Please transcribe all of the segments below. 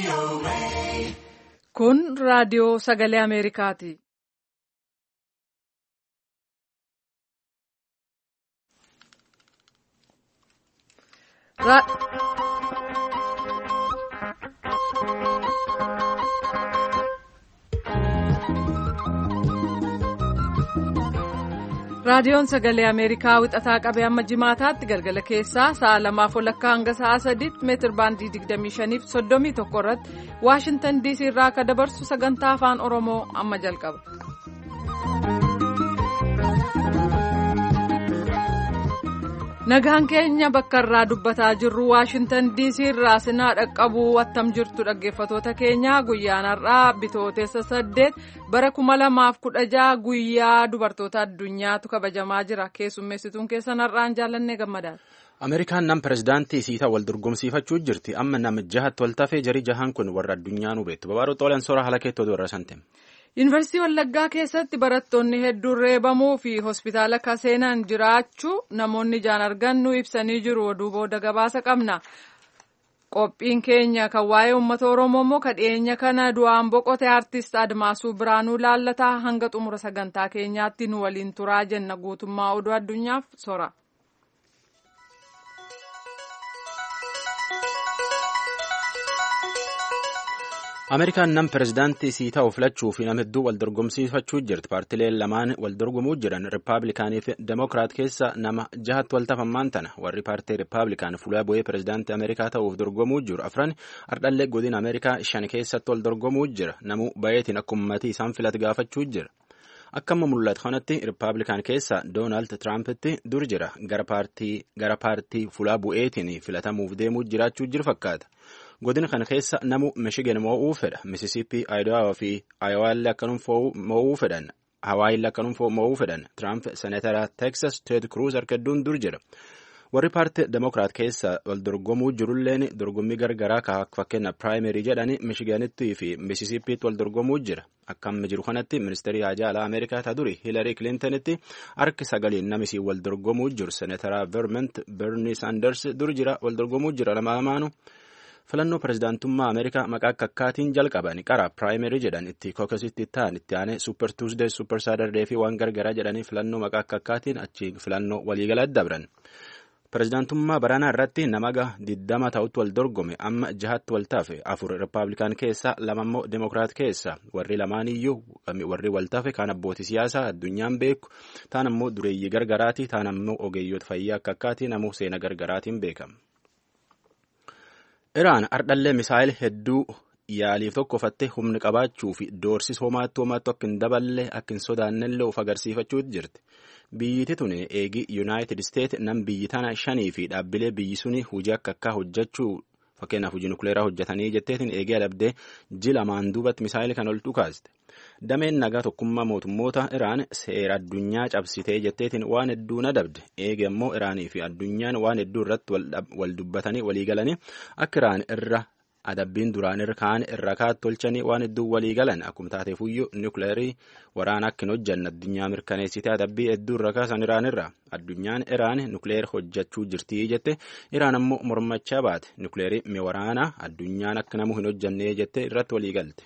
Kun raadiyoo sagalee Ameerikaati. Raadiyoon sagalee Ameerikaa wixataa qabee amma jimaataatti galgala keessaa sa'a 2:00 hanga sa'a 3:00 meetir baandii 25 fi 31 irratti Waashintan DC irraa akka dabarsu sagantaa afaan Oromoo amma jalqaba. Nagaan keenya bakka irraa dubbataa jirru Waashintan DC irraa sinaa dhaqqabuu attam jirtu dhaggeeffatoota keenya guyyaan har'aa bitootessa 8 bara 2016 guyyaa dubartoota addunyaatu kabajamaa jira. Keessummeessituun keessan har'aan jaallannee gammadaadha. Ameerikaan nam pirezidaantii isiitaa wal dorgomsiifachuu jirti. Amma nama jahatti wal tafee jarii jahaan kun warra addunyaan hubeettu. Babaaruu xoolaan soora haala keettoo warra santem. Yuunivarsiitii Wallaggaa keessatti barattoonni hedduun reebamuu fi hospitaala kaseenaan jiraachuu namoonni ijaan argan nu ibsanii jiru. Oduu booda gabaasa qabna. Qophiin keenya kan waa'ee uummata Oromoo immoo kadheenya kana du'aan boqote artist Admaasuu Biraanuu laallataa hanga xumura sagantaa keenyaatti nu waliin turaa jenna. Guutummaa oduu addunyaaf sora. Ameerikaan nam pirezidaantii isii ta'u filachuu fi nama hedduu wal dorgomsiifachuu jirti. Paartileen lamaan wal dorgomuu jiran Rippaabilikaanii fi Demokiraat keessa nama jahatti wal tafammaan tana. Warri paartii Rippaabilikaan fuula bu'ee pirezidaantii Ameerikaa ta'uuf dorgomuu jiru. Afran ardhallee godina Ameerikaa 5 keessatti wal dorgomuu jira. Namuu bayeetiin akkuma ummatii isaan filatu gaafachuu jira. Akkuma mul'atu kanatti Rippaabilikaan keessa Doonaald Tiraampiti dur jira. Gara paartii fuula bu'eetiin filatamuuf deemuu jiraachuu jiru fakkaata. Godina kana keessa namu Michigan mo'uu fedha. Mississippi, Idaho fi Iowa akkanum mo'uu fedhan. Hawaii akkanum mo'uu fedhan. Trump Senatara Texas Ted Cruz harkadduun dur jira. Warri paartii Demokiraat keessa wal dorgomuu jirulleen dorgommii gargaraa akka fakkeenyaaf Primary jedhani Michiganittii fi Mississippiitti wal dorgomuu jira. Akkam jiru kanatti ministeerii haajaa alaa Ameerikaa ta duri Hillary Clintonitti harki 9 namisi wal dorgomuu jiru. Senatara Vermont Bernie Sanders dur jira wal dorgomuu jira lamaanu. Filannoo pirezidaantummaa Ameerikaa maqaa akkaatiin jalqaban qara Primary jedhan itti kookasitti ta'an itti aanee Super Tuesday, Super Saturday fi waan gargaraa jedhanii filannoo maqaa akkaatiin achi filannoo waliigalaa dabran. Pirezidaantummaa baranaa irratti nama 20 ta'utti wal dorgome amma 6tti wal tafe 4 Rippaabilikaan keessa 2 immoo Demokiraat keessa warri lamaaniyyuu warri wal tafe kaan abbootii siyaasaa addunyaan beeku taan ammoo dureeyyii gargaraati taan ammoo ogeeyyoota fayyaa akkaatiin ammoo seena gargaraatiin beekama. Iraan ardhallee misaayil hedduu yaaliif tokko fattee humni qabaachuu fi doorsis homaatti akka hin daballe akka hin sodaannellee of agarsiifachuutu jirti. Biyyiti tun eegi Yuunaayitid Isteet nam biyyi tana 5 fi dhaabbilee biyyi suni hojii akka hojjechuu fakkeenyaaf hojii nukleeraa hojjetanii jetteetiin eegee adabdee jilamaan duubatti misaayil kan ol dhukaaste. Dameen nagaa tokkummaa mootummoota Iraan seera addunyaa cabsitee jetteetiin waan hedduu adabde. Eege immoo Iraanii fi addunyaan waan hedduu irratti wal dubbatanii walii galanii akka Iraan irra adabbiin duraan kaan irra kaa'at tolchanii waan hedduu walii galan akkuma taateefuyyuu nukleerii waraana akka hin hojjanne addunyaa mirkaneessitee adabbii hedduu irra kaasan Iraan irra. Addunyaan Iraan nukleer hojjechuu jirtii jette Iraan ammoo mormachaa baate. Nukleerii mi waraanaa addunyaan akka namu hin hojjannee jette irratti walii galte.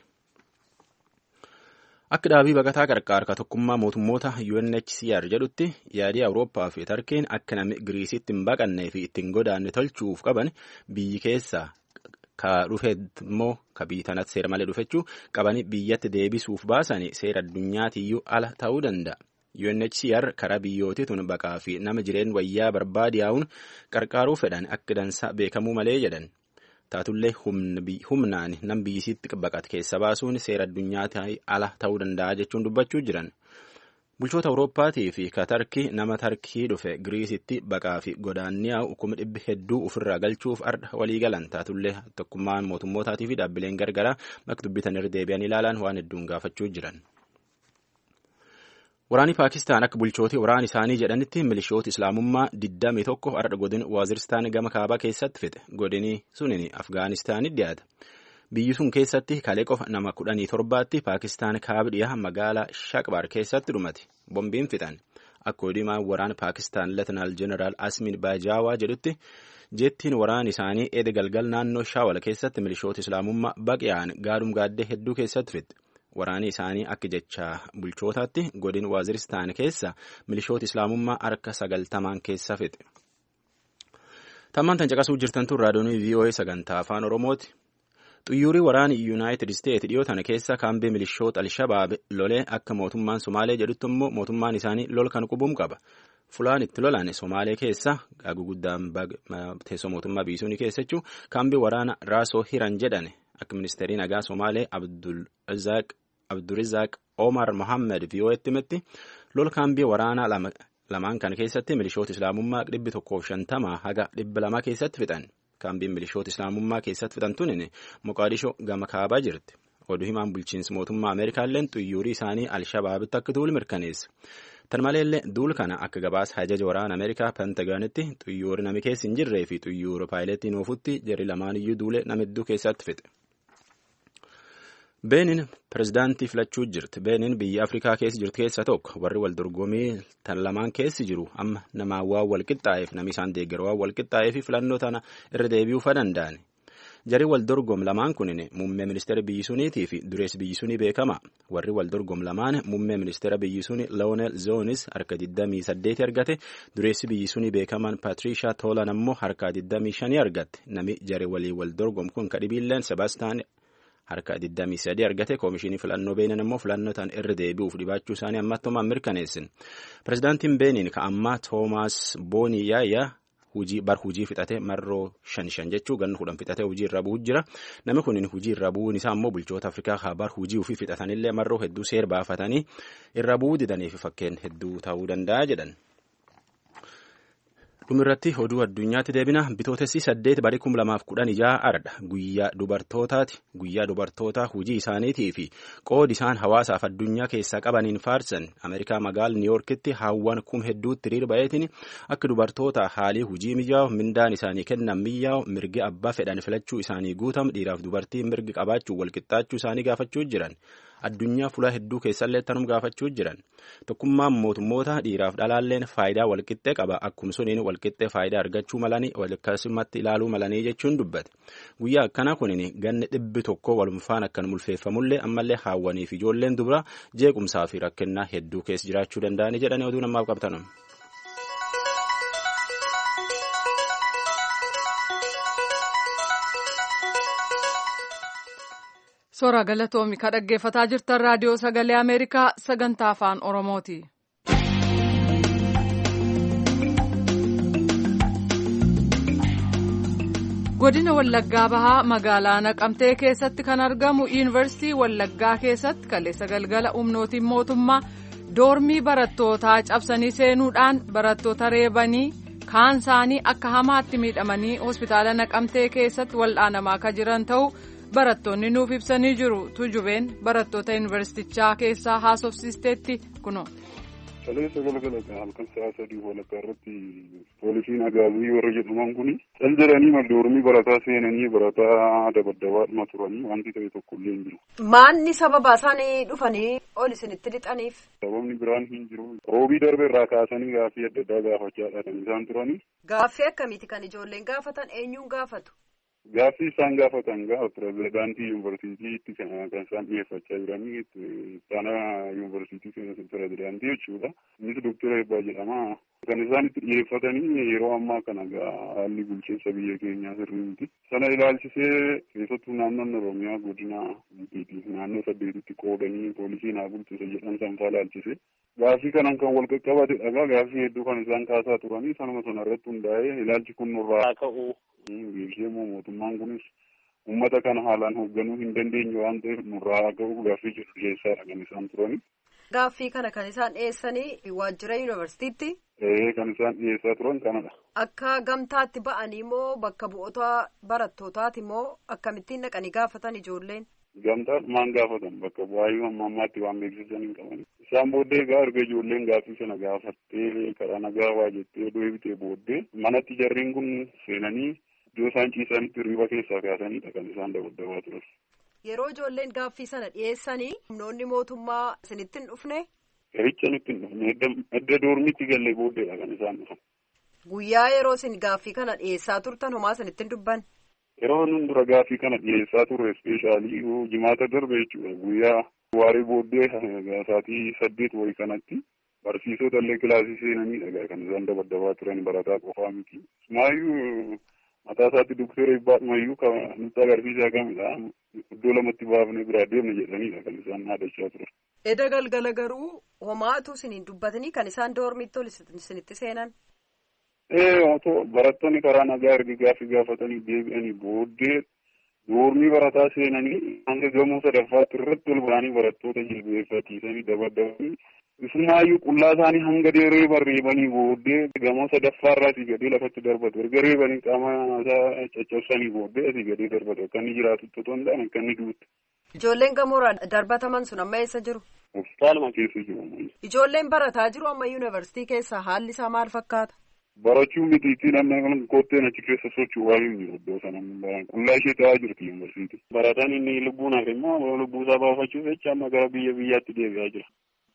Akka dhaabii baqataa qarqaarka tokkummaa mootummoota UNHCR jedhutti yaadii Awurooppaa fi Tarkiin akka namni Giriisitti hin baqannee fi ittiin godaanne tolchuuf qaban biyyi keessaa ka dhufeet immoo ka biyyi tanatti seera malee dhufechuu qabanii biyyatti deebisuuf baasanii seera addunyaatiyyuu ala ta'uu danda'a. UNHCR karaa biyyootii tun baqaa fi nama jireen wayyaa barbaadiyaa'uun qarqaaruu fedhan akka dansaa beekamuu malee jedhan. Taatullee humnaan nam biyyisiitti baqate keessa baasuun seera addunyaatii ala ta'uu danda'a jechuun dubbachuu jiran. Bulchoota Awurooppaatii fi ka Tarkii nama Tarkii dhufe Giriisitti baqaa fi godaanniyaa'u 100,000 hedduu ofirraa galchuuf arda walii galan. Taatullee tokkummaan mootummootaatii fi dhaabbileen gargaraa bakka dubbitan irra deebi'anii ilaalan waan hedduun gaafachuu jiran. Waraanni Paakistaan akka bulchootii waraana isaanii jedhanitti milishoota Islaamummaa 21 har'a godina Waaziristaan gama kaabaa keessatti fixe. Godini sunin Afgaanistaanitti dhiyaata. Biyyi sun keessatti kalee qofa nama 17tti Paakistaan kaaba dhiyaa magaalaa Shaqbar keessatti dhumate. Bombiin fixan. akka odimaa waraana Paakistaan Leetinaal Jeneraal Asmin Baajaawaa jedhutti jettiin waraana isaanii eeda galgal naannoo Shaawal keessatti milishoota Islaamummaa baqiyaan gaadhum gaaddee hedduu keessatti fixe. Waraani isaanii akka jecha bulchootaatti godin Waaziristaan keessa milishoota Islaamummaa harka 90 keessa fixe. Tammaan tan caqasuu jirtan tun raadiyoonii VOA sagantaa afaan Oromooti. Xuyyuurii waraanii Yuunaayitid Isteet dhiyoo tana keessa kaambii milishoota Alshabaab lolee akka mootummaan Somaalee jedhutti immoo mootummaan isaanii lol kan qubuum qaba. Fulaan itti lolaan Somaalee keessa guguddaan teessoo mootummaa biisuunii keessa jechuun kaambii waraana Raasoo Hiran jedhane akka ministeerii nagaa Somaalee Abdurizaaq Omar Mohammed VOA'tti himetti lol kaambii waraanaa lamaan kan keessatti milishoota Islaamummaa 150 haga 200 keessatti fixan. Kaambiin milishoota Islaamummaa keessatti fixan tunin Moqaadishoo gama kaabaa jirti. Oduu himaan bulchiinsi mootummaa Ameerikaalleen xuyyuurii isaanii Alshabaabitti akka duulu mirkaneesse. Tan maleellee duul kana akka gabaasa hajaja waraana Ameerikaa Pentaganitti xuyyuuri nami keessa hin jirree fi xuyyuura paayileetiin oofutti jarri lamaan iyyuu duule nama hedduu keessatti fixe. Beenin pirezidaantii filachuu jirti. Beenin biyya Afrikaa keessa jirtu keessa tokko warri wal dorgomii tan lamaan keessi jiru amma namaa waan wal qixxaa'eef namni isaan deeggaru waan wal qixxaa'eef filannoo tana irra deebi'uu fa danda'an. Jarri wal dorgom lamaan kunin muummee ministeera biyyi suniitii fi dureessi biyyi sunii beekama. Warri wal dorgom lamaan muummee ministeera biyyi sunii Lionel Jones harka 28 argate. Dureessi biyyi sunii beekaman Patricia Tolan ammoo harka 25 argatte. Nami jarri walii wal dorgom kun kadhibiilleen Sebaastaan harka 23 argate. Koomishinii filannoo Beenin ammoo filannoo tan irra deebi'uuf dhibaachuu isaanii ammattumaan mirkaneessin. Pirezidaantiin Beenin ka ammaa Toomaas Boonii Yaayyaa hujii fixate marroo 5 jechuu ganna 10 fixate hujii irra bu'u jira. Namni kun hujii irra bu'uun isaa immoo bulchoota Afrikaa habar hujii ofii fixatanillee marroo hedduu seer baafatanii irra bu'uu didaniif fakkeen hedduu ta'uu danda'a jedhan. Dhumirratti oduu addunyaatti deebina. Bitootessi 8 barii 2016 arda guyyaa dubartootaati. Guyyaa dubartootaa hujii isaaniitii fi qoodi isaan hawaasaaf addunyaa keessaa qabaniin faarsan Ameerikaa magaala Niiyorkitti haawwan hedduutti hiriir ba'eetiin akka dubartoota haalii hujii mijaa'u mindaan isaanii kennan mijaa'u mirgi abbaa fedhan filachuu isaanii guutam dhiiraaf dubartiin mirgi qabaachuu walqixxaachuu isaanii gaafachuu jiran. Addunyaa fuula hedduu keessallee tanum gaafachuu jiran. Tokkummaan mootummoota dhiiraaf dhalaalleen faayidaa walqixxee qaba. Akkuma suniin walqixxee faayidaa argachuu malanii walakkaasumatti ilaaluu malanii jechuun dubbate. Guyyaa akkana kunin ganni 100 walumfaan akkan mulfeeffamullee ammallee haawwanii fi ijoolleen dubraa jeequmsaa fi rakkinnaa hedduu keessa jiraachuu danda'anii jedhanii oduu namaaf qabatan. Soora galatoomi ka dhaggeeffataa jirtan raadiyoo sagalee Ameerikaa sagantaa afaan Oromooti. Godina Wallaggaa Bahaa magaalaa Naqamtee keessatti kan argamu Yuunivarsiitii Wallaggaa keessatti kaleessa galgala humnootiin mootummaa doormii barattootaa cabsanii seenuudhaan barattoota reebanii kaan isaanii akka hamaatti miidhamanii hospitaala Naqamtee keessatti wal'aanamaa akka jiran ta'uu barattoonni nuuf ibsanii jiru. Tujubeen barattoota yuunivarsiitichaa keessaa haasofsiisteetti kunoo. Kaleessa galgala halkan sa'a 3 walakkaa irratti poolisiin agaazii warra jedhaman kun cal jedhanii doormii barataa seenanii barataa dabaddabaadhuma turanii wanti ta'e tokko illee hin jiru. Maanni sababa isaanii dhufanii ol isinitti lixaniif? Sababni biraan hin jiru. Roobii darbe irraa kaasanii gaaffii adda addaa gaafachaadha kan isaan turanii. Gaaffii akkamiiti kan ijoolleen gaafatan? Eenyuun gaafatu? Gaaffii isaan gaafatan gaafa pirezidaantii yuunivarsiitiitti kan isaan dhiyeeffachaa jiranii sana yuunivarsiitii pirezidaantii jechuudha. Innis Dooktar Eebbaa jedhama. Kan isaan itti dhiyeeffatanii yeroo ammaa kana haalli bulchiinsa biyya keenyaa sirrii miti. Sana ilaalchisee keessattuu naannoon Oromiyaa godina naannoo 8tti qoodanii poolisii naa bulchisa jedhan sanfaa ilaalchise. Gaaffii kanan kan wal qaqqabate dhagaa gaaffii hedduu kan isaan kaasaa turanii sanuma sana irratti hundaa'ee ilaalchi kun nurraa ka'u. Beekamoo mootummaan kunis uummata kana haalaan hoogganuu hin dandeenye waan ta'eef nurraa ka'u gaaffii jedhu dhiyeessaadha kan isaan turani. Gaaffii kana kan isaan dhiyeessanii waajjira yuunivarsiitiitti? Kan isaan dhiyeessaa turan kanadha. Akka gamtaatti ba'anii moo bakka bu'oota barattootaati moo akkamittiin dhaqanii gaafatan ijoolleen? Gamtaadhumaan gaafatan bakka bu'aayyuu amma ammaatti waan beeksisan hin qaban. Isaan booddee erga ijoolleen gaaffii sana gaafattee karaa nagaa waa jettee deebitee booddee manatti jarriin kun seenanii iddoo isaan ciisanitti hirriba keessaa kaasanidha kan isaan dabaddabaa turan. Yeroo ijoolleen gaaffii sana dhiyeessanii humnoonni mootummaa isinitti hin dhufne? Qeecha nutti hin dhufne edda doormitti galee booddeedha kan isaan dhufan. Guyyaa yeroo isin gaaffii kana dhiyeessaa turtan homaa isinitti hin dubbanne? Yeroo nun dura gaaffii kana dhiyeessaa turre ispeeshaalii jimaata darbe jechuudha. Guyyaa waaree booddee sa'aatii 8 wayii kanatti barsiisota illee kilaasii seenaniidha kan isaan dabaddabaa turan barataa qofaa miti. Maayyuu mataa isaatti Dookter Ibbaadhumayyuu kan nutti agarsiisaa kamidha. Iddoo lamatti baafnee biraa deemne jedhaniidha kan isaan haadachaa turan. Eda galgala garuu homaatu isiniin dubbatanii kan isaan doormiitti ol isinitti seenan? Otoo barattoonni karaa nagaa erga gaaffii gaafatanii deebi'anii booddee doormii barataa seenanii hanga gamoo sadaffaatti irratti ol ba'anii barattoota jilbeeffachiisanii dabaddabanii isumaayyuu qullaa isaanii hanga reeban reebanii booddee gamoo sadaffaarraa asii gadee lafatti darbatu erga reebanii qaama isaa caccabsanii booddee asii gadee darbatu akka inni jiraatutti otoo hin taane akka inni duutte. Ijoolleen gamoorraa darbataman sun amma eessa jiru? Hospitaaluma keessa jiru. Ijoolleen barataa jiru amma yuunivarsiitii keessa haalli isaa maal fakkaata? Barachuu mitiitiin namni kotteen achi keessa socho'u waayuu jiru iddoo sana qullaa ishee ta'aa jirti yuunivarsiitii. Barataan inni lubbuun hafe immoo lubbuu isaa baafachuuf jecha amma gara biyyaatti deebi'aa jira.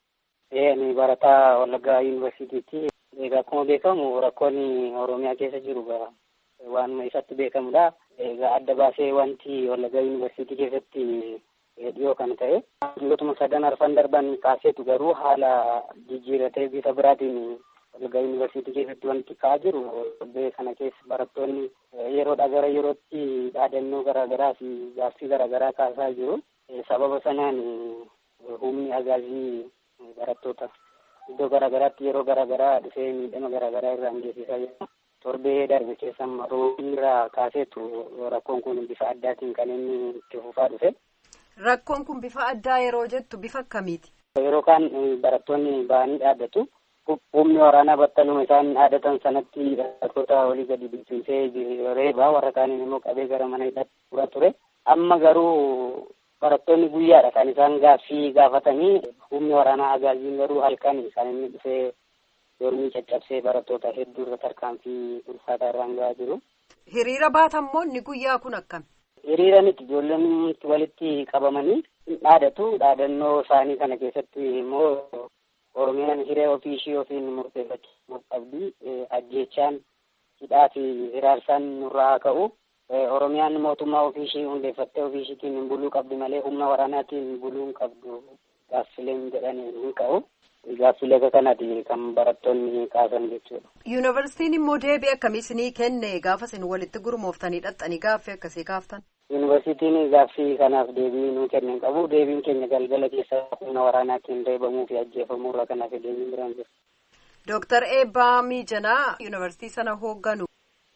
Ni barataa Wallaggaa yuunivarsiitiitti. Egaa akkuma beekamu rakkoon Oromiyaa keessa jiru waan isatti beekamudha. Egaa adda baasee wanti Wallaggaa yuunivarsiitii keessatti dhiyoo kan ta'e. Dhimmootuma 3 arfan darban kaaseetu garuu haala jijjiiratee bifa biraatiin Wallaggaa yuunivarsiitii keessatti wanti ka'aa jiru torbee kana keessa barattoonni yeroodhaa gara yerootti dhaadannoo garaagaraa fi gaaffii garaagaraa kaasaa jiru. Sababa sanaan humni agaazii barattoota iddoo garaagaraatti yeroo garaagaraa dhufee miidhama garaagaraa irraan geessisaa jira. Torbee darbe keessa roobni irraa kaaseetu rakkoon kun bifa addaatiin kan inni itti fufaa dhufe. Rakkoon kun bifa addaa yeroo jettu bifa akkamiiti? Yeroo kaan barattoonni ba'anii dhaabbatu. Humni waraanaa battaluma isaan dhaadatan sanatti barattoota olii gadi bilchiisee reebaa warra kaaniin immoo qabee gara mana hidhaatti fura ture. Amma garuu barattoonni guyyaadha kan isaan gaaffii gaafatanii humni waraanaa agaaziin garuu halkan isaan inni dhufee doormii caccabsee barattoota hedduu irra tarkaanfii ulfaataa irraan gahaa jiru. Hiriira baatammoo inni guyyaa kun akkami? Hiriira miti ijoolleen walitti qabamanii dhaadatu. Dhaadannoo isaanii kana keessatti immoo Oromiyaan hiree ofii ishii ofiin murteeffachuu qabdi. Ajjeechaan hidhaa fi hiraarsaan nurraa haa ka'u. Oromiyaan mootummaa ofii ishii hundeeffattee ofii ishiitiin buluu qabdi malee humna waraanaatiin buluu hin qabdu. Gaaffileen jedhanii hin ka'u. Gaaffilee kanatti kan barattoonni kaasan jechuudha. Yuunivarsiitiin immoo deebii akkamii isinii kenne gaafa isin walitti gurmooftanii dhaxxanii gaaffii akkasii kaaftan? Yuunivarsiitiin gaaffii kanaaf deebii nuu kennan qabu. Deebiin keenya galgala keessa humna waraanaatiin reebamuu fi ajjeefamuu irraa kanaaf deebiin biraan jiru. Dooktar Eebbaa Miijanaa yuunivarsiitii sana hoogganu.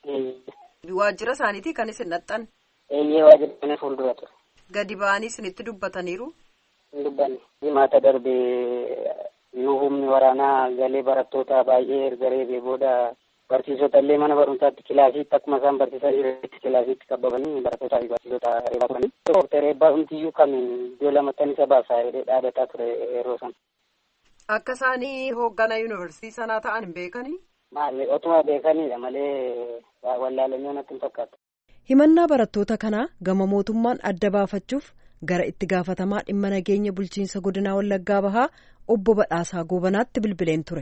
Waajjira isaaniitii kan isin dhaxxan? Waajjira kana fuuldura ture. Gadi ba'anii isinitti dubbataniiru? Hin dubbanne. Jimaata darbee yoo humni waraanaa galee barattoota baay'ee erga reebee booda barsiisota illee mana barumsaatti kilaasiitti akkuma isaan barsiisaa jiranitti kilaasiitti qabamanii barattootaa fi barsiisota reebaa turanii. Dookter Eebbaa Umtiyyuu kan iddoo lamattan isa baasaa jedhee dhaadataa ture yeroo sana. Akka isaanii hoogganaa yuunivarsiitii sanaa ta'an hin beekanii? Maali otuma beekaniidha malee wallaalanii natti hin fakkaatu. Himannaa barattoota kanaa gama mootummaan adda baafachuuf gara itti gaafatamaa dhimma nageenya bulchiinsa godinaa Wallaggaa Bahaa obbo Badhaasaa Goobanaatti bilbileen ture.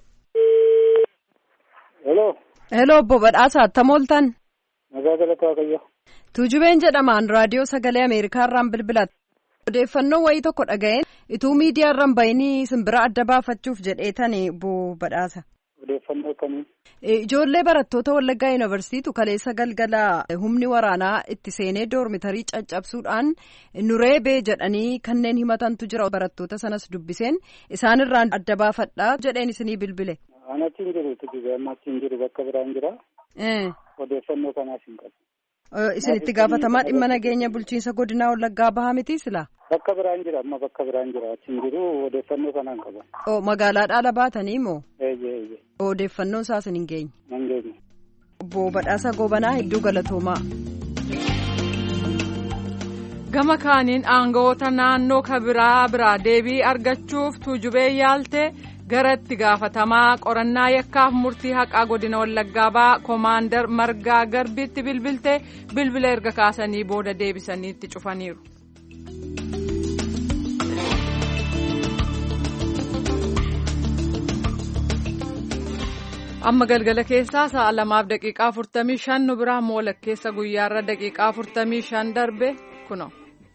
Hello obbo Badhaasaa attam ooltan? Nagaa galataa Waaqayyo. Tuujubeen jedhamaan raadiyoo sagalee Ameerikaa irraan bilbilatte. Odeeffannoo wayii tokko dhaga'een ituu miidiyaa irraan bayinii simbira adda baafachuuf jedheetani obbo Badhaasa. Odeeffannoo akkamii? Ijoollee barattoota Wallaggaa yuunivarsiitii kaleessa galgala humni waraanaa itti seenee doormitarii caccabsuudhaan nu reebee jedhanii kanneen himatantu jira. Barattoota sanas dubbiseen isaanirraan adda baafadhaa jedheen isinii bilbile. Anatti hin jiru tujuba ammatti hin jiru bakka biraan jira. Odeeffannoo kanaaf hin qabu. Isin itti gaafatamaa dhimma nageenya bulchiinsa godinaa Wallaggaa Bahaa miti silaa? Bakka biraan jira amma bakka biraan jira achi hin jiru odeeffannoo kanaan qaba. Magaalaa dhaala baatanii moo? Eeyyee. Odeeffannoo isaas hin geenye. Hin geenye. Obbo Badhaasaa Goobanaa hedduu galatoomaa. Gama kaaniin aangawoota naannoo biraa deebii argachuuf tuujubee yaalte gara itti gaafatamaa qorannaa yakkaaf murtii haqaa godina Wallaggaa Bahaa Koomaandar Margaa Garbiitti bilbila erga kaasanii booda deebisanii itti cufaniiru. amma galgala keessaa sa'a 2:45 nu biraa walakkeessa guyyaarra daqiiqaa 45 darbe kuno.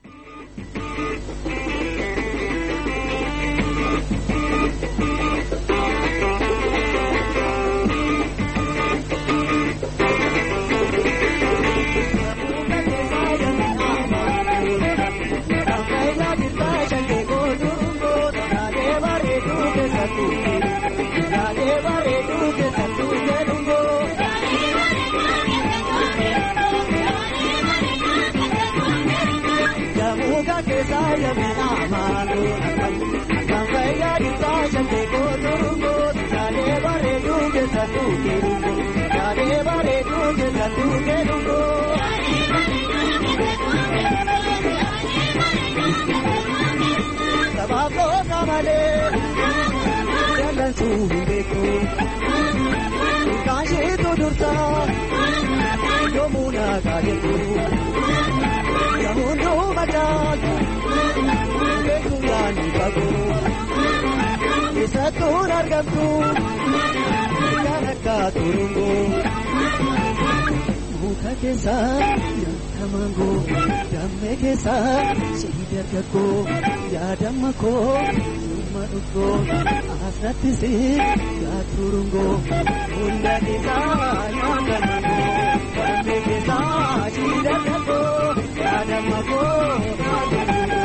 Muka keessa yaadamango damee keessa siidagaggo yaadama koo dhuma dhukkoo asirratti si yaaturungo hunda keessa yaadamango damee keessa siidagaggo yaadama koo yaaturungo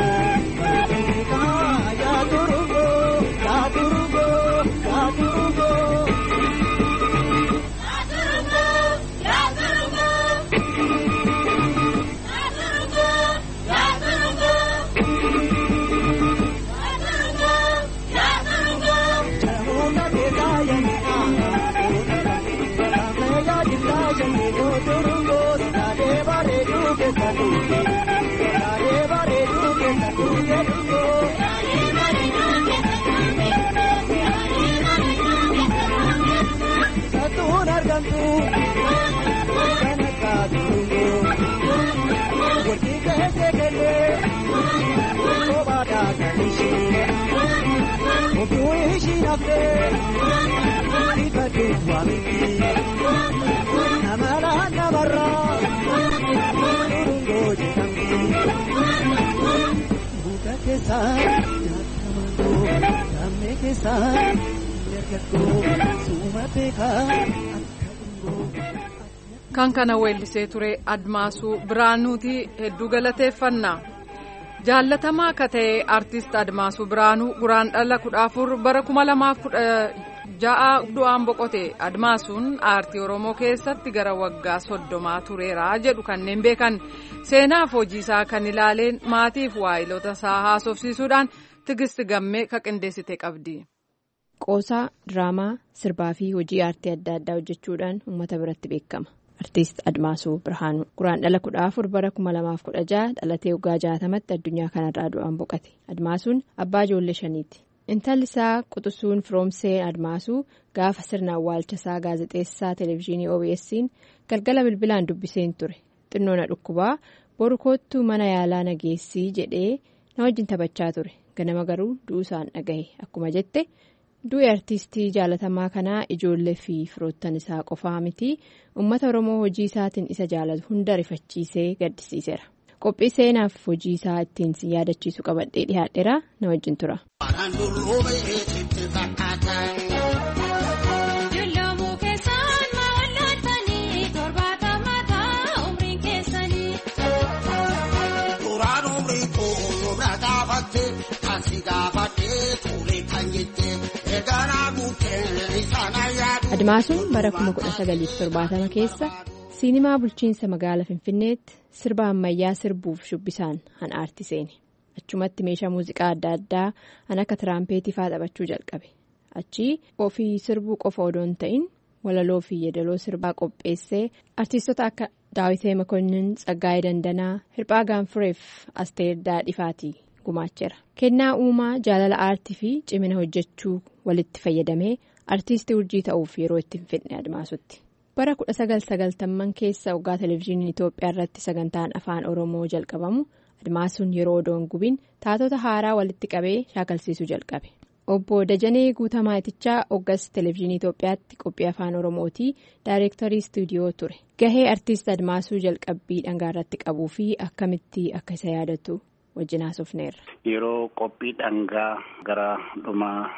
yaaturungo yaaturungo yaaturungo. Kan kana weellisee ture Admaasuu Biraanuuti hedduu galateeffannaa. Jaallatamaa akka ta'e artist Admaasuu Biraanuu guraandhala 14 bara 2016 du'aan boqote. Admaasuun aartii Oromoo keessatti gara waggaa 30 tureera jedhu kanneen beekan. Seenaaf hojii isaa kan ilaaleen maatiif waayilota isaa haasofsiisuudhaan Tigist Gammee ka qindeessite qabdi. Qoosaa, diraamaa, sirbaa fi hojii aartii adda addaa hojjechuudhaan uummata biratti beekama. Artiist Admaasuu Birhaanuu guraandhala 14 bara 2016 dhalatee waggaa 60tti addunyaa kanarraa du'aan boqate. Admaasuun abbaa ijoollee 5ti. Intalli isaa Quxusuun Firoomsee Admaasuu gaafa sirna awwaalchasaa gaazexeessaa televezyiinii OBS'n galgala bilbilaan dubbiseen ture. Xinnoona dhukkubaa boru koottuu mana yaalaa nageessii jedhee na wajjin taphachaa ture. Ganama garuu du'uusaan dhagahe. Akkuma jette du'e artiistii jaalatamaa kanaa ijoollee fi firoottan isaa qofaa miti uummata Oromoo hojii isaatiin isa jaalatu hunda rifachiisee gaddisiiseera. Qophii seenaaf hojii isaa ittiin si yaadachiisu qabadhee dhiyaadheera na wajjin tura. Admaasuun bara 1970 keessa siinimaa bulchiinsa magaalaa Finfinneetti sirba ammayyaa sirbuuf shubbisaan han aartii seene. Achumatti meeshaa muuziqaa adda addaa han akka tiraampheetii fa'aa taphachuu jalqabe. Achii ofii sirbuu qofa odoo hin ta'in walaloo fi yeedaloo sirbaa qopheessee artiistota akka Daawitee Makonnin, Tsaggaayee Dandanaa, Hirphaa Gaanfureef Asteer Daadhifaatii gumaacheera. Kennaa uumaa jaalala aartii fi cimina hojjechuu walitti fayyadamee artiistii urjii ta'uuf yeroo itti Finfinnee Admaasutti. Bara 1990 keessa waggaa televezyiiniin Itoophiyaa irratti sagantaan afaan Oromoo jalqabamu Admaasuun yeroo odoon gubiin taatota haaraa walitti qabee shaakalsiisuu jalqabe. Obbo Dajanee Guutamaa Itichaa Hoggas Televezyiinii Itoophiyaatti qophii afaan Oromooti Daayirektarii Istuudiyoo ture. Gahee Artiist Admaasuu jalqabbii dhangaa irratti qabuu fi akkamitti akka isa yaadatu wajjin haasofneerra. Yeroo qophii dhangaa gara dhuma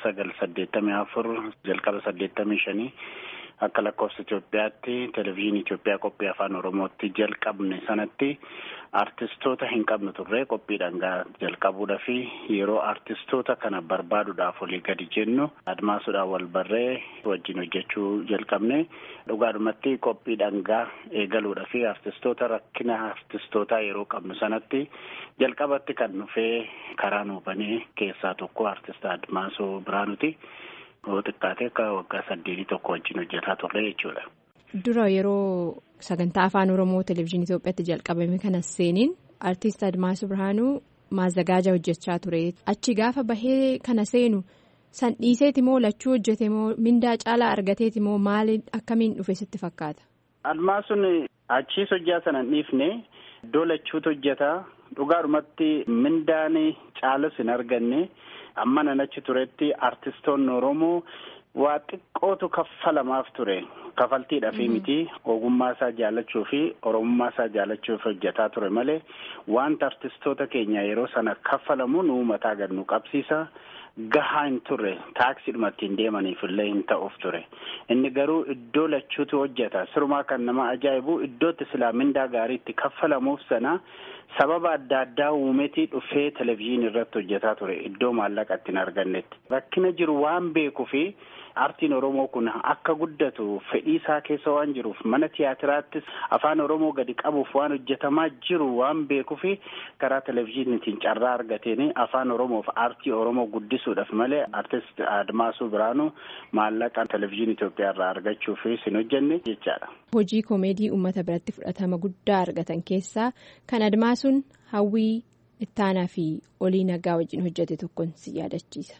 1984 jalqaba 85 akka lakkoofsa Itoophiyaatti Televezyiinii Itoophiyaa qophii afaan Oromootti jalqabne sanatti artistoota hin qabnu turre qophii dhangaa jalqabuudha fi yeroo artistoota kana barbaaduudhaaf olii gadi jennu Admaasuudhaan wal barree wajjin hojjechuu jalqabne dhugaadhumatti qophii dhangaa eegaluudha fi artistoota rakkina artistootaa yeroo qabnu sanatti jalqabatti kan dhufee karaa nuu banee keessaa tokko artist Admaasuu Birhaanuuti. Xiqqaatee akka waggaa 8 wajjin hojjetaa turre jechuudha. Dura yeroo sagantaa afaan Oromoo Televezyiinii Itoophiyaatti jalqabame kana seeniin artiist Admaasuu Birhaanuu maazagaaja hojjechaa ture. Achi gaafa bahee kana seenu san dhiiseeti moo lachuu hojjete moo mindaa caalaa argateeti moo maali akkamiin dhufe sitti fakkaata? Admaasuun achiis hojjaa sana dhiifne iddoo lachuutu hojjetaa dhugaadhumatti mindaan caalus hin arganne. Amma nanachi turetti artistoonni Oromoo waa xiqqootu kaffalamaaf ture. Kafaltiidhaaf miti ogummaa isaa jaallachuu fi oromummaa isaa jaallachuuf hojjetaa ture malee wanta artistoota keenya yeroo sana kaffalamu nuu mataa gad nu qabsiisa. Gahaa hin turre taaksiidhuma ittiin deemaniif illee hin ta'uuf ture. Inni garuu iddoo lachuutu hojjeta. Sirumaa kan nama ajaa'ibu iddootti silaa mindaa gaarii itti kaffalamuuf sana sababa adda addaa uumetii dhufee televezyiinii irratti hojjetaa ture iddoo maallaqa ittiin argannetti. Rakkina jiru waan beekuu fi aartiin Oromoo kun akka guddatu fedhii isaa keessa waan jiruuf mana tiyaatiraattis afaan Oromoo gadi qabuuf waan hojjetamaa jiru waan beekuu fi karaa televezyiiniitiin carraa argateen afaan Oromoof aartii Oromoo guddisuudhaaf malee artist Admaasuu Birhaanuu maallaqa televezyiinii Itoophiyaa irraa argachuuf hin hojjenne jechaadha. Hojii koomeedii uummata biratti fudhatama guddaa argatan keessaa kan Admaasuun hawwii ittaanaa fi olii nagaa wajjin hojjete tokkoon si yaadachiisa.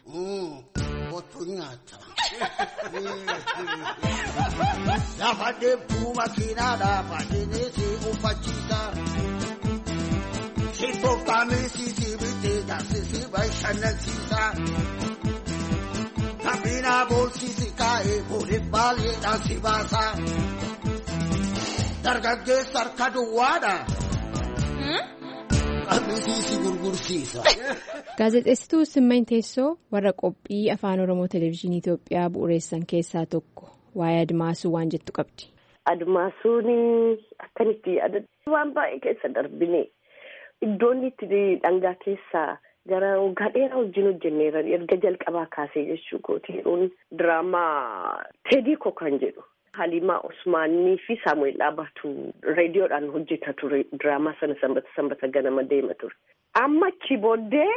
Lafa deemtuu makiinaadhaa baadhee si uffachiisa. Si tooftaamee si bitee jaarsisi bashannansiisa. Kabinaa boolsisi kaa'ee booliif baaleedhaan si baasa. Dargaggeessa harka duwwaadha. Qabbisiisi gurgursiisa. Gaazexeessituu Simmeen Teessoo warra qophii afaan Oromoo Televezyiinii Itoophiyaa bu'uureessan keessaa tokko waa'ee Admaasuu waan jettu qabdi. Admaasuun akkanitti waan baay'ee keessa darbine iddoon itti dhangaa keessaa gara waggaa dheeraa wajjin hojjenneera erga jalqabaa kaasee jechuu gootiidhuun diraamaa Teedii Kokan jedhu. Halimaa Osmaanii fi Saamu'eel Dhaabaatu reediyoodhaan hojjeta ture diraamaa sana sanbata ganama deema ture. Amma achi booddee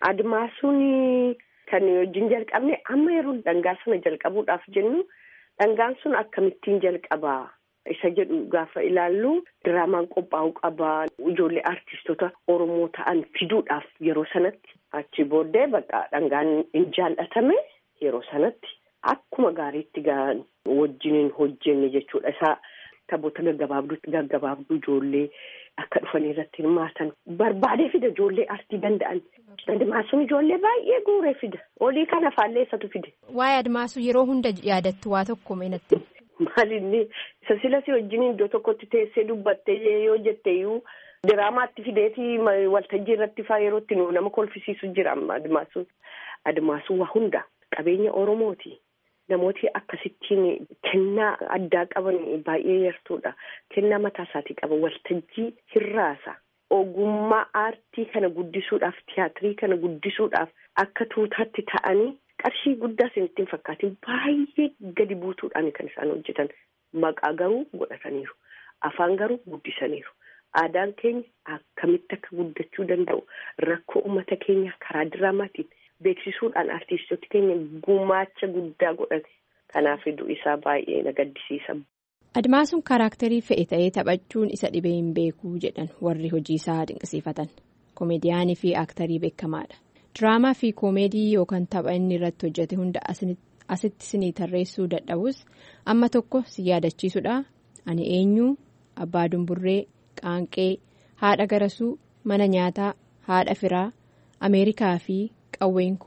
Admaasuun kan wajjin jalqabne amma yeroo dhangaa sana jalqabuudhaaf jennu dhangaan sun akkamittiin jalqabaa isa jedhu gaafa ilaallu diraamaan qophaa'uu qabaa ijoollee artistoota Oromoo ta'an fiduudhaaf yeroo sanatti achi booddee bakka dhangaan hin jaallatame yeroo sanatti. Akkuma gaariitti wajjiniin hojjenne jechuudha. Isaa taphoota gaggabaabduu ijoollee akka dhufanii irratti hirmaatan barbaadee fida ijoollee artii danda'an. Admaasuun ijoollee baay'ee guuree fida. Olii kana afaallee isatu fide. Waa'ee Admaasuu yeroo hunda yaadattu waa tokko meenatti. Maalinni isa silasii wajjiniin iddoo tokkotti teessee dubbattee yoo jetteeyyuu diraamaatti fideetii waltajjii irratti fa'aa yerootti nama kolfisiisu jira Admaasuun. Admaasuun waa hunda qabeenya Oromooti. Namooti akkasittiin kennaa addaa qaban baay'ee yartuudha. Kennaa mataa isaatii qaban waltajjii hirraasa. Ogummaa aartii kana guddisuudhaaf tiyaatirii kana guddisuudhaaf akka tuutaatti ta'anii qarshii guddaa isinitti hin fakkaatin baay'ee gadi buutuudhaan kan isaan hojjetan. Maqaa garuu godhataniiru. Afaan garuu guddisaniiru. Aadaan keenya akkamitti akka guddachuu danda'u rakkoo uummata keenyaa karaa diraamaatiin beeksisuudhaan artistoota keenya gumaacha guddaa godhate. Kanaaf du'a isaa baay'ee na gaddisiisa. Admaasuun kaaraakterii fe'e ta'ee taphachuun isa dhibee hin beekuu jedhan warri hojii isaa dinqisiifatan. Komeediyaanii fi aaktarii beekamaadha. Diraamaa fi koomeedii yookaan tapha inni irratti hojjete hunda asitti sinii tarreessuu dadhabus amma tokko si yaadachiisudha. Ani eenyu, abbaa dumburree, qaanqee, haadha garasuu, mana nyaataa, haadha firaa, Ameerikaa fi qawween koo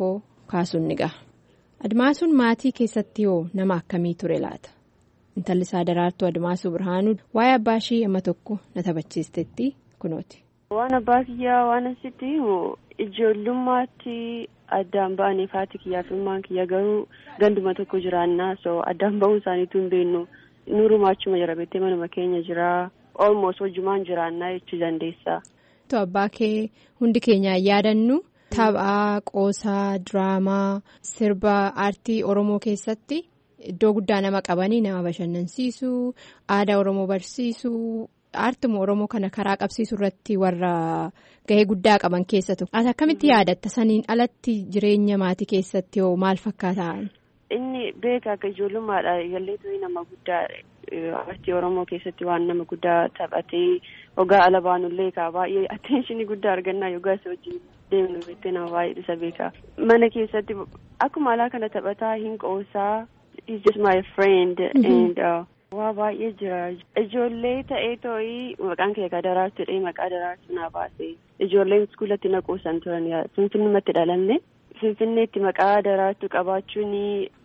kaasuun ni gaha. Admaasuun maatii keessatti hoo nama akkamii ture laata? Intalli isaa Daraartuu Admaasuu Birhaanuu waa'ee abbaa ishii amma tokko na taphachiistetti kunooti. Waan abbaa kiyyaa waan asitti ijoollummaatti addaan ba'anii haati kiyyaa fi ilmaan kiyya garuu ganduma tokko jiraannaa so addaan ba'uu isaaniitu hin beeknu. Nuuruma achuma jira beektee manuma keenya jira. Almost wajjumaan jiraannaa jechuu dandeessa. Abbaa kee hundi keenyaan yaadannu taphaa, qoosaa, diraamaa, sirba aartii Oromoo keessatti iddoo guddaa nama qabanii nama bashannansiisuu, aadaa Oromoo barsiisuu, aartuma Oromoo kana karaa qabsiisuu irratti warra gahee guddaa qaban keessa tokko. Ati akkamitti yaadatta saniin alatti jireenya maatii keessatti hoo maal fakkaataan? Inni beeka akka ijoollummaadha galleetu nama guddaa aartii Oromoo keessatti waan nama guddaa taphatee ogaa ala baanullee baay'ee attentionii guddaa argannaa yogaa isa wajjin deemnu beektee nama baay'ee isa beeka. Mana keessatti akkuma alaa kana taphataa hin qoosaa. He's just my friend and waa baay'ee jira. Ijoollee ta'ee too'ii maqaan kee Daraartuudha maqaa Daraartuu naa baase. Ijoolleen iskuulatti na qoosan turan Finfinneetti dhalanne. Finfinneetti maqaa Daraartuu qabaachuun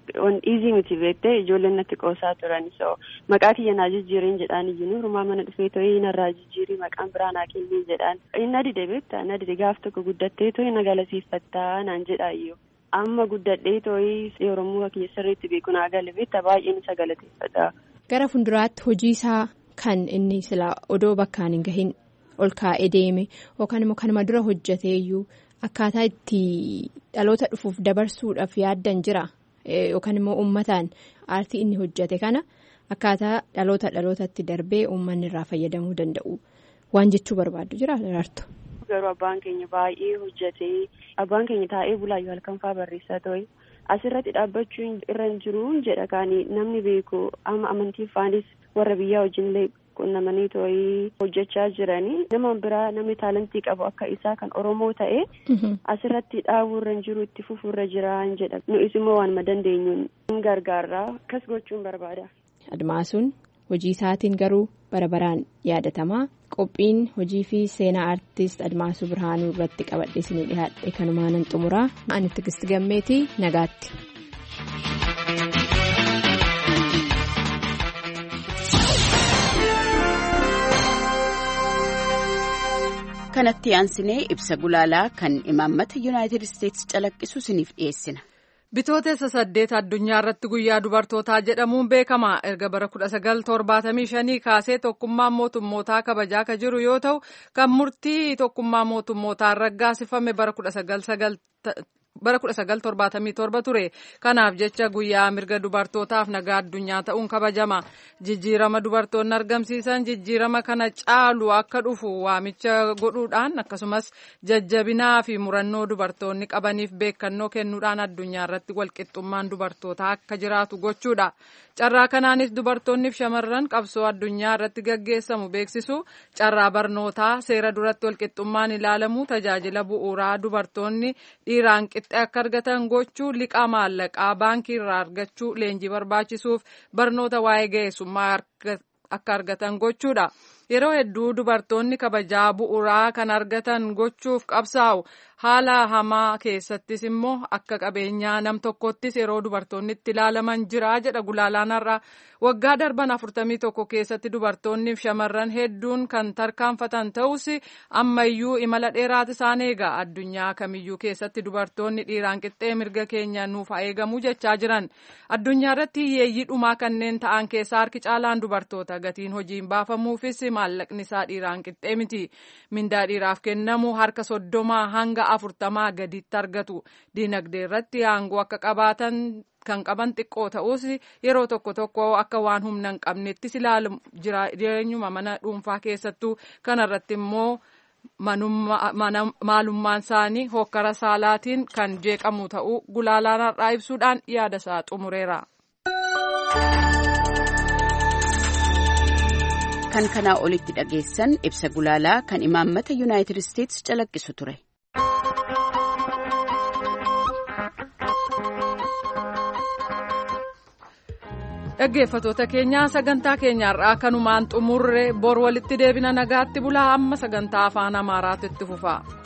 easy miti beektee ijoolleen natti qoosaa turan so maqaa kiyya naa jijjiiriin jedhaan iyyuu rumaa mana dhufee too'ii narraa jijjiirii maqaan biraa naa kenniin jedhaan. Na dide beektaa na dide gaaf tokko guddattee too'ii na galateeffattaa naan jedhaa iyyuu. Amma guddadhee too'ii Oromoo kiyya sirriitti beeku naa gale beektaa baay'een isa galateeffata. Gara fuulduraatti hojii isaa kan inni sila odoo bakkaan hin gahin ol kaa'ee deeme yookaan immoo kanuma dura hojjeteeyyuu akkaataa itti dhaloota dhufuuf dabarsuudhaaf yaaddan jira yookaan immoo uummataan aartii inni hojjete kana akkaataa dhalootatti darbee uummanni irraa fayyadamuu danda'u waan jechuu barbaaddu jira Daraartuu. Garuu abbaan keenya baay'ee hojjetee abbaan keenya taa'ee bulaayyuu halkan fa'aa barreessaa ta'e asirratti dhaabbachuun irra hin jiru jedha kaanii namni beeku amma amantii faanis warra biyyaa wajjinillee qunnamanii ta'ee hojjechaa jiranii nama biraa namni taalantii qabu akka isaa kan Oromoo ta'e asirratti dhaabuu irra hin jiru itti fufuu irra jira jedha nu'is immoo waanuma dandeenyuun hin gargaarraa akkas gochuun barbaada. Admaasuun hojii isaatiin garuu bara baraan yaadatamaa. Qophiin hojii fi seenaa aartist Admaasuu Birhaanuu irratti qabadhe isinii dhiyaadhe kanumaanan xumuraa ani Tigist Gammeetii nagaatti. Kanatti aansinee ibsa gulaalaa kan imaammata Yuunaayitid Isteetsi calaqqisu isiniif dhiyeessina. Bitootessa 8 addunyaa irratti guyyaa dubartootaa jedhamuun beekama. Erga bara 1975 kaasee tokkummaan mootummootaa kabajaa kan jiru yoo ta'u, kan murtii tokkummaa mootummootaan raggaasifame bara 1977 ture. Kanaaf jecha guyyaa mirga dubartootaaf nagaa addunyaa ta'uun kabajama. Jijjiirama dubartoonni argamsiisan jijjiirama kana caalu akka dhufu waamicha godhuudhaan akkasumas jajjabinaa fi murannoo dubartoonni qabaniif beekannoo kennuudhaan addunyaa irratti walqixxummaan dubartootaa akka jiraatu gochuudha. Carraa kanaanis dubartoonniif shamarran qabsoo addunyaa irratti gaggeessamu beeksisu, carraa barnootaa, seera duratti walqixxummaan ilaalamu, tajaajila bu'uuraa dubartoonni dhiiraan qixxee akka argatan gochuu, liqaa maallaqaa baankii irraa argachuu, leenjii barbaachisuuf barnoota waa'ee ga'eessummaa akka argatan gochuudha. Yeroo hedduu dubartoonni kabajaa bu'uuraa kan argatan gochuuf qabsaa'u. Haala hamaa keessattis immoo akka qabeenyaa nam tokkottis yeroo dubartoonni itti ilaalaman jira jedha gulaalaan har'a. Waggaa darban 41 keessatti dubartoonniif shamarran hedduun kan tarkaanfatan ta'us ammayyuu imala dheeraatu isaan eega. Addunyaa kamiyyuu keessatti dubartoonni dhiiraan qixxee mirga keenya nuuf eegamu jechaa jiran. Addunyaa irratti hiyyeeyyii dhumaa kanneen ta'an keessaa harki caalaan dubartoota. Gatiin hojiin baafamuufis maallaqni isaa dhiiraan qixxee miti. Mindaa dhiiraaf kennamu harka 30 hanga 40 gaditti argatu. Diinagdee irratti aangoo akka qabaatan kan qaban xiqqoo ta'us yeroo tokko akka waan humna hin qabnettis ilaalu jireenyuma mana dhuunfaa keessattuu kanarratti immoo maalummaan isaanii hokkara saalaatiin kan jeeqamu ta'uu gulaalaan har'aa ibsuudhaan yaada isaa xumureera. Kan kanaa olitti dhageessan ibsa gulaalaa kan imaammata Yuunaayitid Isteetsi calaqqisu ture. Dhaggeeffatoota keenyaa sagantaa keenyaarraa kanumaan xumurre bor walitti deebina nagaatti bulaa amma sagantaa afaan Amaaraatu itti fufa.